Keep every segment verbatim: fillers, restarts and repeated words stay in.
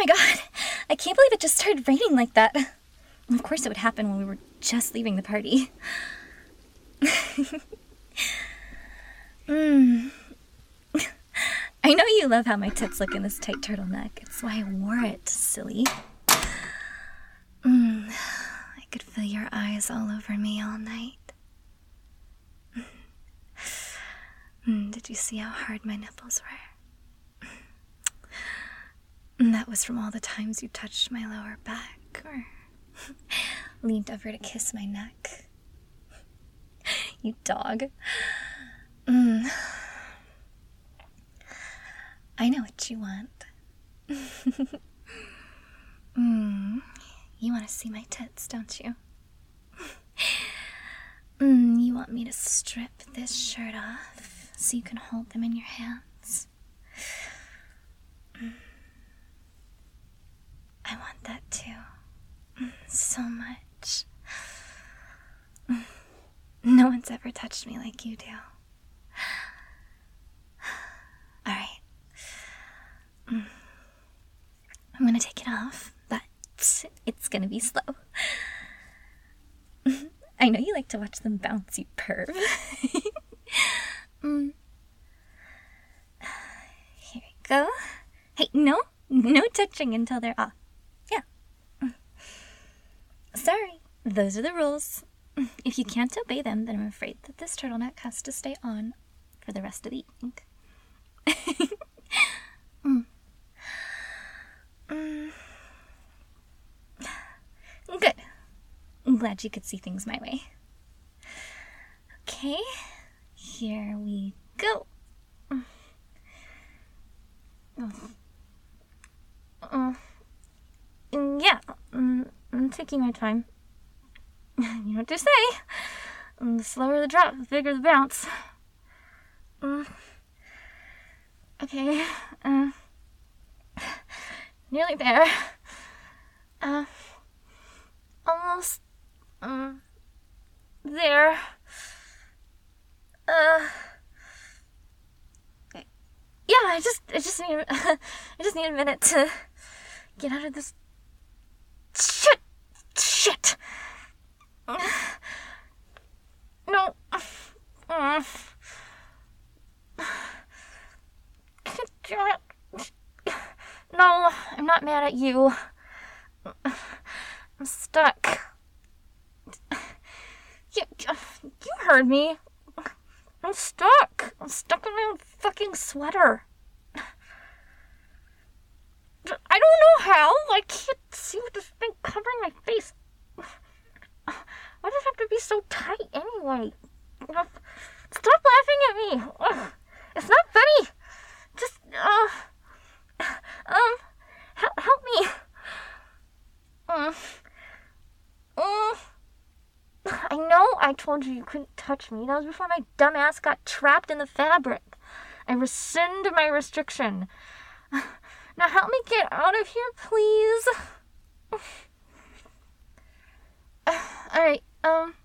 my god, I can't believe it just started raining like that. Of course it would happen when we were just leaving the party. mm. I know you love how my tits look in this tight turtleneck. It's why I wore it, silly. Mm. I could feel your eyes all over me all night. Mm. Did you see how hard my nipples were? And that was from all the times you touched my lower back or leaned over to kiss my neck. You dog. Mm. I know what you want. mm. You want to see my tits, don't you? mm. You want me to strip this shirt off so you can hold them in your hands? Mm. I want that too. So much. No one's ever touched me like you do. Alright. I'm gonna take it off, but it's gonna be slow. I know you like to watch them bounce, you perv. mm. Here we go. Hey, no, no touching until they're off. Sorry, those are the rules. If you can't obey them, then I'm afraid that this turtleneck has to stay on for the rest of the evening. mm. Mm. Good. I'm glad you could see things my way. Okay, here we go. Uh, yeah. Um, I'm taking my time. You know what they say. The slower the drop, the bigger the bounce. Mm. Okay. Uh, nearly there. Uh, almost. Um. There. Uh. Yeah, I just, I just need, uh, I just need a minute to get out of this. Shit! Shit! No. God damn it. No, I'm not mad at you. I'm stuck. You, you heard me. I'm stuck. I'm stuck in my own fucking sweater. I don't know how. I can't see with this thing covering my face. Why does it have to be so tight anyway? Stop laughing at me. It's not funny. Just, uh, um, help, help me. Um, um, I know I told you you couldn't touch me. That was before my dumb ass got trapped in the fabric. I rescind my restriction. Now help me get out of here, please. Uh, Alright, um,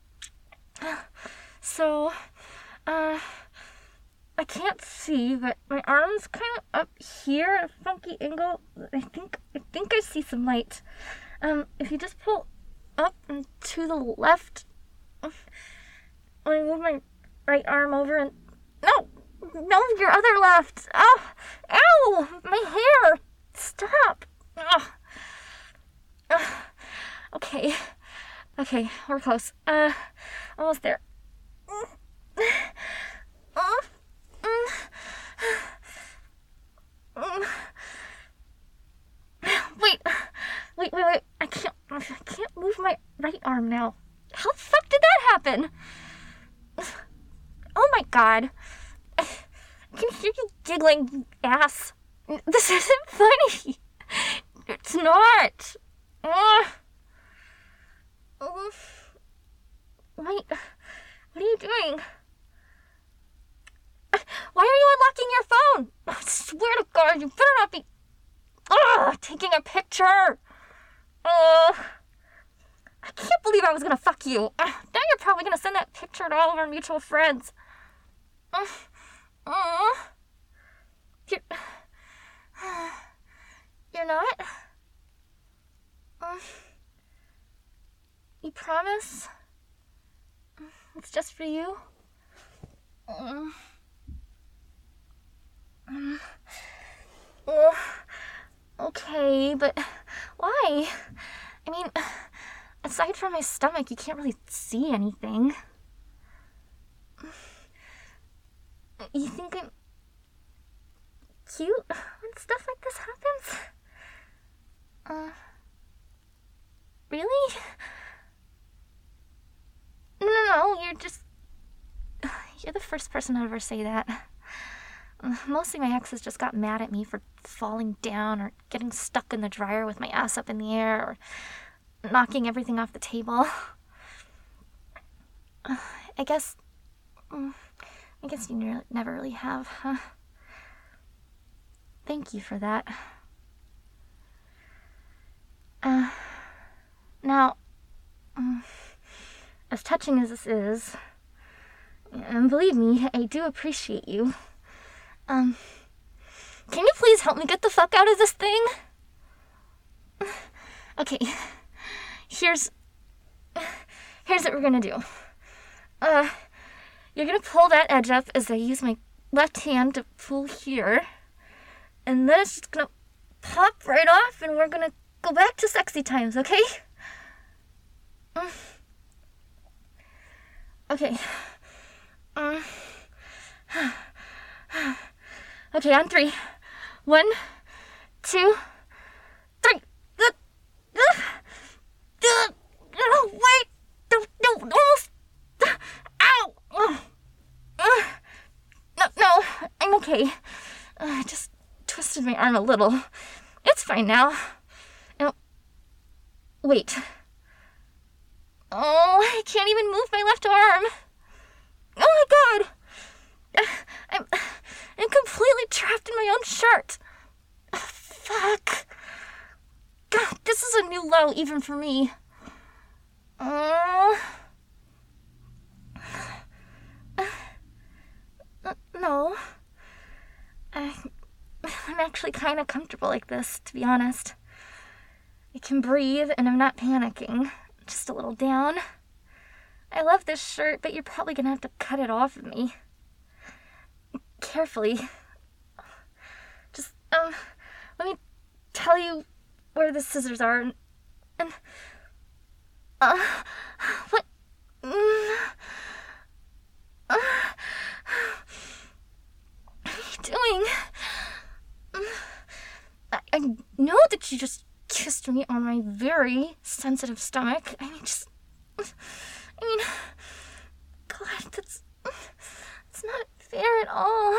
so, uh, I can't see, but my arm's kind of up here at a funky angle. I think, I think I see some light. Um, if you just pull up and to the left, when I move my right arm over and, no, no, your other left. Oh, ow, my hair, stop. Ugh. Ugh. Okay. Okay, we're close. Uh, almost there. Wait, wait, wait, wait. I can't, I can't move my right arm now. How the fuck did that happen? Oh my god. I can hear you giggling, ass. This isn't funny. It's not. Ugh. Wait, what are you doing? Why are you unlocking your phone? I swear to God, you better not be Ugh, taking a picture. Uh, I can't believe I was gonna fuck you. Uh, now you're probably gonna send that picture to all of our mutual friends. Uh, uh, you're, you're not? promise? It's just for you? Um, um, well, okay, but why? I mean, aside from my stomach, you can't really see anything. You think I'm cute when stuff like this happens? Uh, really? No, no, no, you're just... You're the first person to ever say that. Mostly my exes just got mad at me for falling down or getting stuck in the dryer with my ass up in the air or knocking everything off the table. I guess... I guess you never really have, huh? Thank you for that. Uh, now, um, as touching as this is, and believe me, I do appreciate you, um, can you please help me get the fuck out of this thing? Okay, here's, here's what we're gonna do. Uh, you're gonna pull that edge up as I use my left hand to pull here, and then it's just gonna pop right off, and we're gonna go back to sexy times, okay? Mm. Okay. Um. Okay, on three. One, two, three. Uh, uh, uh, oh, wait! No, no, almost! Ow! Uh, uh, no, no, I'm okay. Uh, I just twisted my arm a little. It's fine now. No, wait. Oh, I can't even move my left arm. Oh my god! I'm, I'm completely trapped in my own shirt. Fuck. God, this is a new low even for me. Uh, uh, no. I, I'm actually kind of comfortable like this, to be honest. I can breathe and I'm not panicking. Just a little down. I love this shirt, but you're probably gonna have to cut it off of me. Carefully. Just, um, let me tell you where the scissors are and, and uh, what, mm, uh, what are you doing? I, I know that you just kissed me on my very sensitive stomach. I mean, just, I mean, God, that's, that's not fair at all.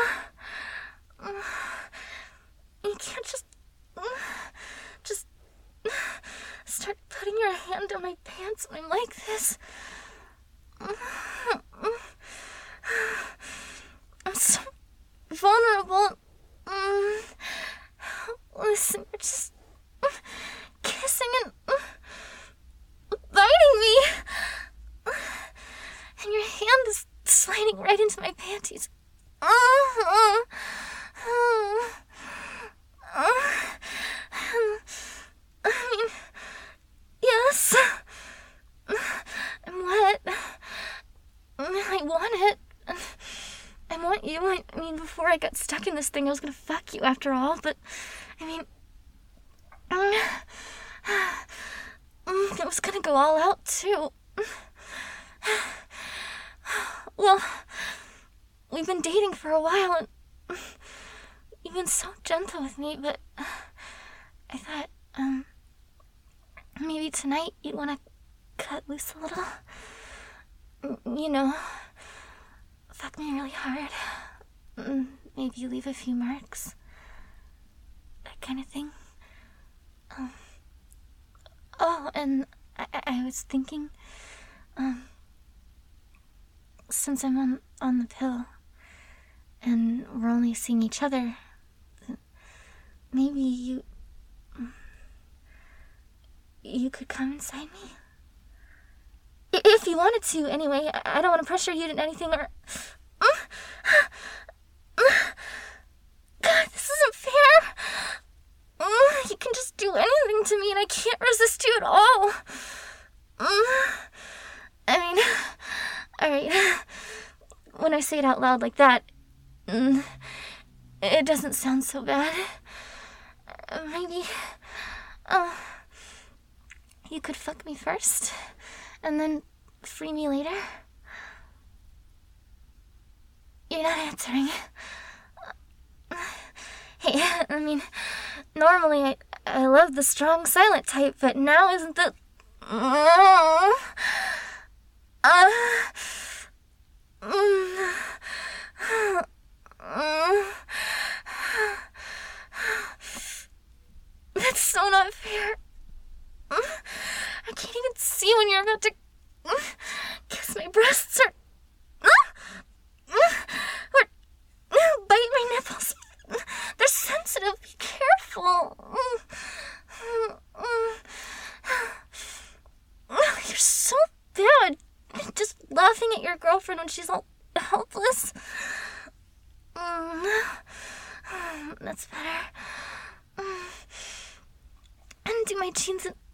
You can't just, just start putting your hand on my pants when I'm like this. I'm so vulnerable. Listen, you're just kissing and biting me. And your hand is sliding right into my panties. I mean, yes. I'm wet. I want it. I want you. I mean, before I got stuck in this thing, I was gonna fuck you after all, but, I mean, it was gonna go all out, too. Well, we've been dating for a while, and you've been so gentle with me, but I thought, um, maybe tonight you'd want to cut loose a little. You know, fuck me really hard. Maybe leave a few marks. That kind of thing. Um, oh, and I, I was thinking, um, since I'm on, on the pill, and we're only seeing each other, maybe you, you could come inside me? If you wanted to, anyway. I don't want to pressure you into anything or... God, this isn't fair. You can just do anything to me and I can't resist you at all. Alright. When I say it out loud like that, it doesn't sound so bad. Maybe, uh, you could fuck me first, and then free me later? You're not answering. Hey, I mean, normally I, I love the strong silent type, but now isn't the... Uh, uh, That's so not fair. I can't even see when you're about to kiss my breasts or, or bite my nipples. They're sensitive. Be careful. You're so bad. Just laughing at your girlfriend when she's all helpless. That's better. Undo my jeans and...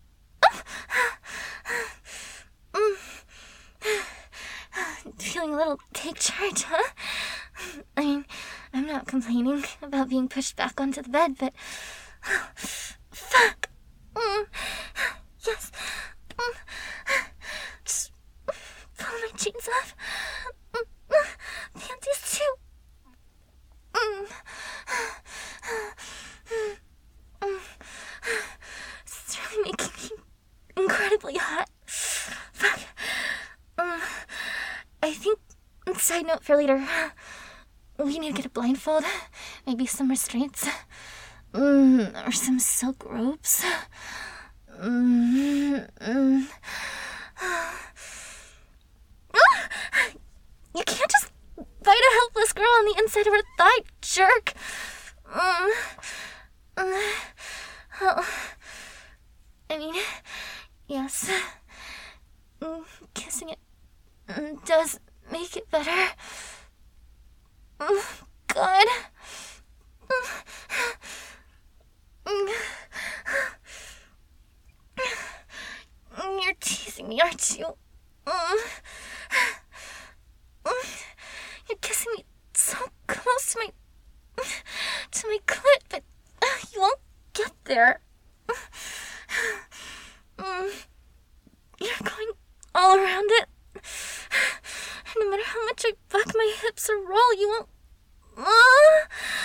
Feeling a little take charge, huh? I mean, I'm not complaining about being pushed back onto the bed, but... Fuck! Yes! Just pull my jeans off. Panties too. It's really making me incredibly hot. Fuck. Um, I think, side note for later, we need to get a blindfold, maybe some restraints, mm, or some silk ropes. Mm, mm. You can't just bite a helpless girl on the inside of her thigh, jerk. Mm. Mm. Oh. I mean, yes, mm, kissing it mm, does make it better. Mm, God. Mm. Mm. You're teasing me, aren't you? Mm. Mm. You're kissing me so close to my to my clit, but uh, you won't get there. Mm. You're going all around it. No matter how much I buck my hips or roll, you won't. Uh,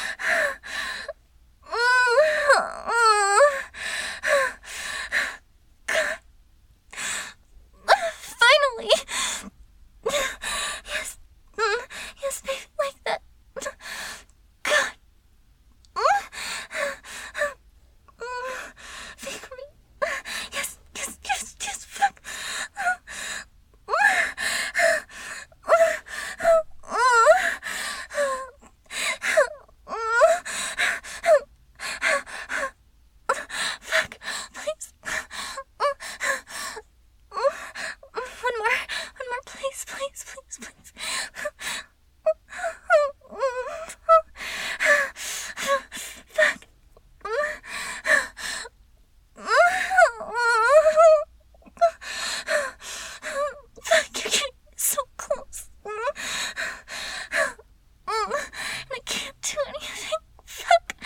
uh, Finally! Yes, mm, yes, baby, like that. God. Victory. Yes, yes, yes, yes, fuck. Fuck, please. One more, one more, please, please, please, please. Fuck. Fuck, you're getting so close. And I can't do anything. Fuck.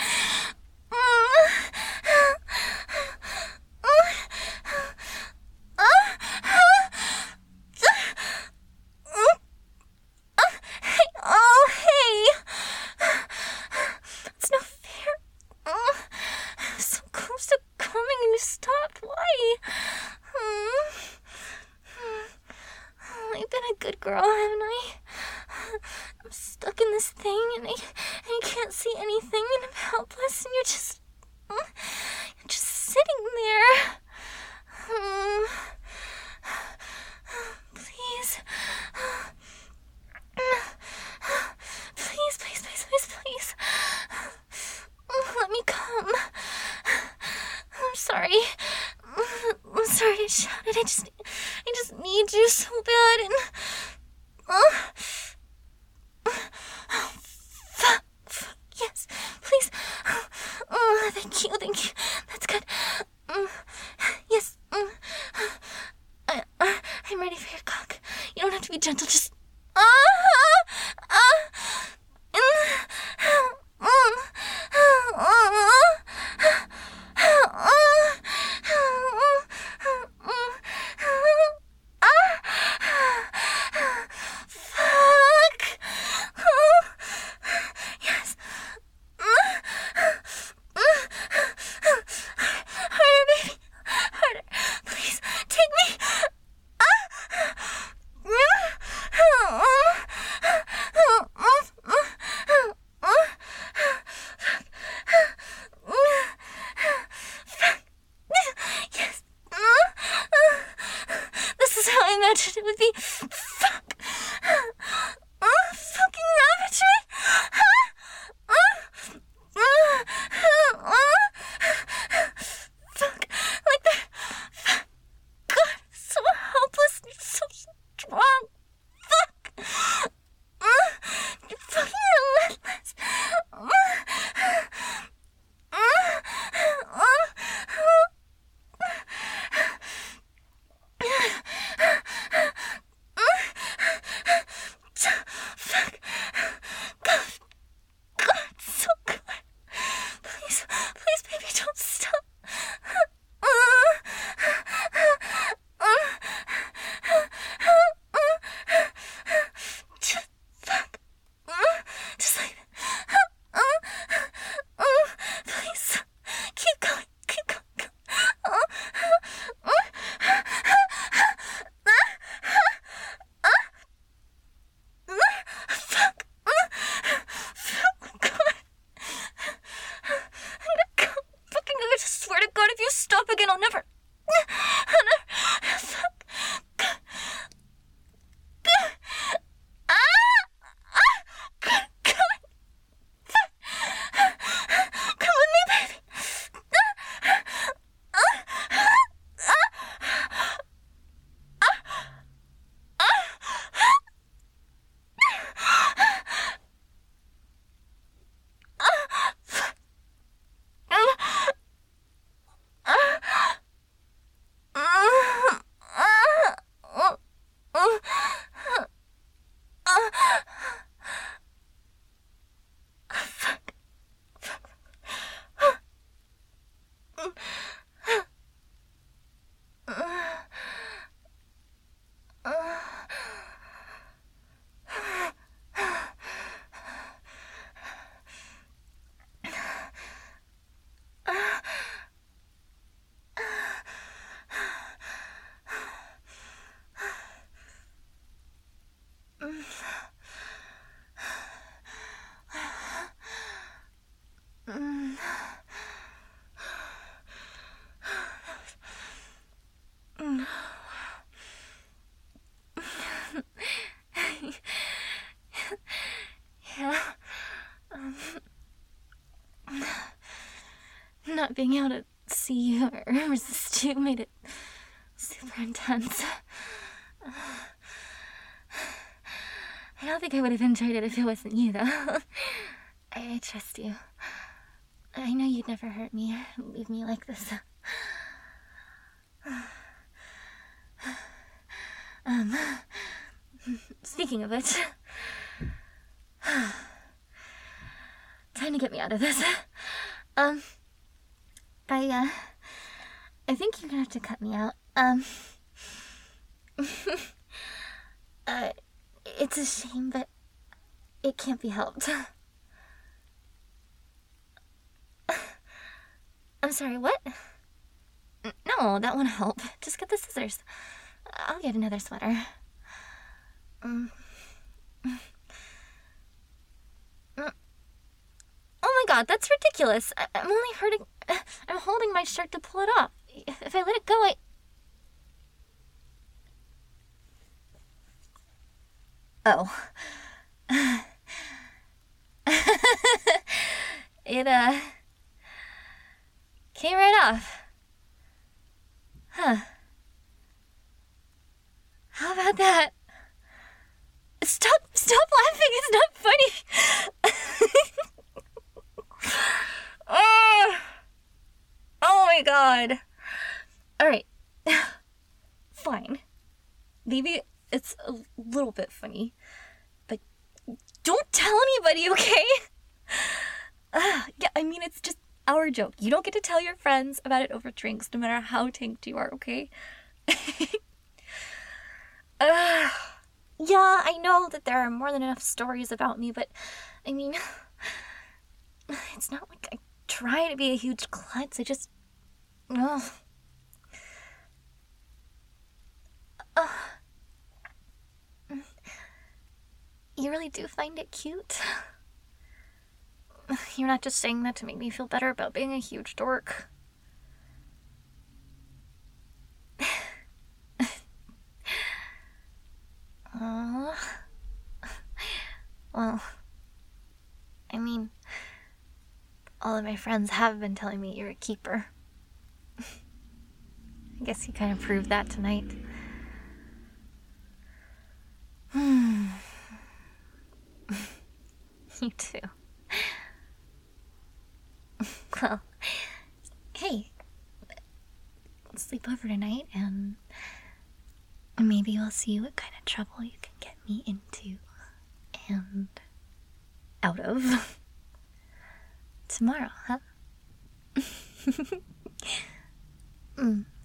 Hey, oh, hey. It's no fair. I was so close to coming and you stopped. Why? I've been a good girl, haven't I? I'm stuck in this thing and I, I can't see anything and I'm helpless and you're just... You're just sitting there. Please. Please, please, please, please, please. Let me come. I'm sorry. I'm sorry I shouted. I just, I just need you so bad and... Oh, fuck, fuck, yes, please. Oh, thank you, thank you. That's good. Yes. I, I, I'm ready for your cock. You don't have to be gentle, just me? Fuck! Oh, fucking rabbitry! Huh? Uh, uh, uh, uh, fuck! Like that! Fuck! God, so helpless and so strong! Fuck! Uh, you're fucking relentless! Uh, uh, uh, Fuck. God, God, it's so good. Please, please, baby, don't stop. Just, fuck. Just like that. Please, keep going, keep going. Fuck. God. I'm gonna go. Fucking, I just swear to God, if you stop again, I'll never. I'll never. Fuck. God. God. Ah! Ah! God. God. Fuck. Come with me, baby. Ah! Ah! Ah! Ah! Ah! Yeah. Um, not being able to see you or resist you made it super intense. I don't think I would have enjoyed it if it wasn't you, though. I trust you. I know you'd never hurt me or leave me like this. Um, speaking of which, time to get me out of this. Um, I, uh, I think you're gonna have to cut me out. Um, uh, it's a shame, but it can't be helped. I'm sorry, what? No, that won't help. Just get the scissors. I'll get another sweater. Um. Oh my God, that's ridiculous. I- I'm only hurting. I'm holding my shirt to pull it off. If I let it go, I. Oh. It, uh. came right off. Huh. How about that? Stop, stop laughing, it's not funny. Oh, oh my God. Alright. Fine. Maybe it's a little bit funny, but don't tell anybody, okay? Uh, yeah, I mean, it's just our joke. You don't get to tell your friends about it over drinks, no matter how tanked you are, okay? uh, yeah, I know that there are more than enough stories about me, but, I mean, it's not like I try to be a huge klutz. I just, ugh. Uh, you really do find it cute? You're not just saying that to make me feel better about being a huge dork. Aww. Well, I mean, all of my friends have been telling me you're a keeper. I guess you kind of proved that tonight. Hmm. You too. Well, hey, sleep over tonight and maybe I'll see what kind of trouble you can get me into and out of tomorrow, huh? mm.